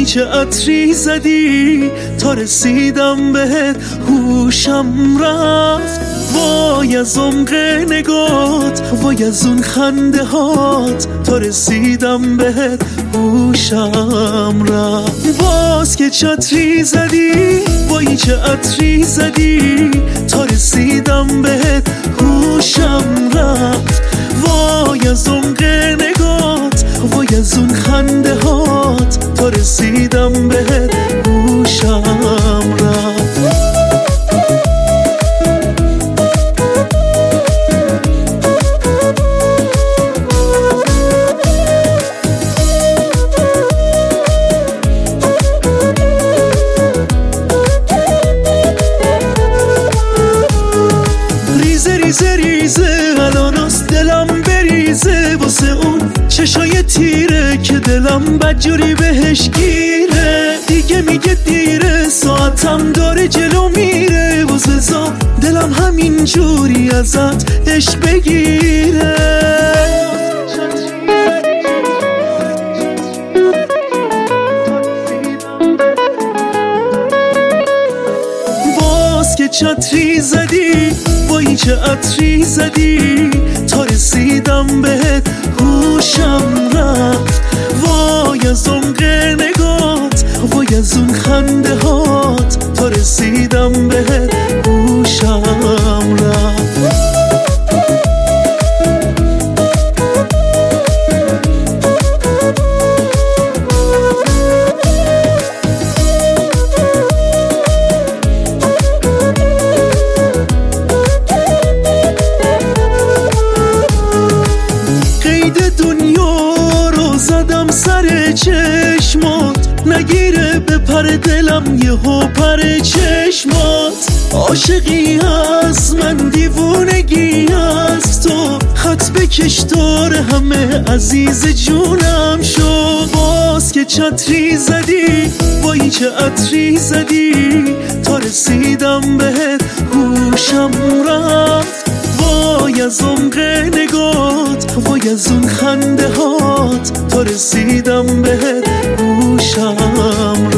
وای چه عطری زدی تا رسیدم بهت هوشم رفت. وای از عمق نگات، وای از اون خنده هات تا رسیدم بهت هوشم رفت. باز که چه عطری زدی، وای چه عطری زدی تا رسیدم بهت هوشم رفت. وای از عمق نگات، وای از اون خنده هات تا رسیدم بهت هوشم رفت. ریزه ریزه الاناست دلم بریزه واسه اون چشای تیره که دلم بدجوری بهش گیره. دیگه میگه دیره ساعتم داره جلو میره، واسه زا دلم همین جوری ازت عشق بگیره. باز که چه عطری زدی، وای چه عطری زدی تا رسیدم بهت هوشم رفت. وای از عمق نگات، وای از اون خنده هات تا رسیدم بهت هوشم رفت. دنیا رو زدم سر چشمات، نگیره به پر دلم یهو پر چشمات. عاشقی هست من دیوونگی هست تو، خط بکش دار همه عزیز جونم شو. باز که چه عطری زدی، وای چه عطری زدی تا رسیدم بهت هوشم رفت. وای از عمق نگات، وای از اون خنده هات تا رسیدم بهت هوشم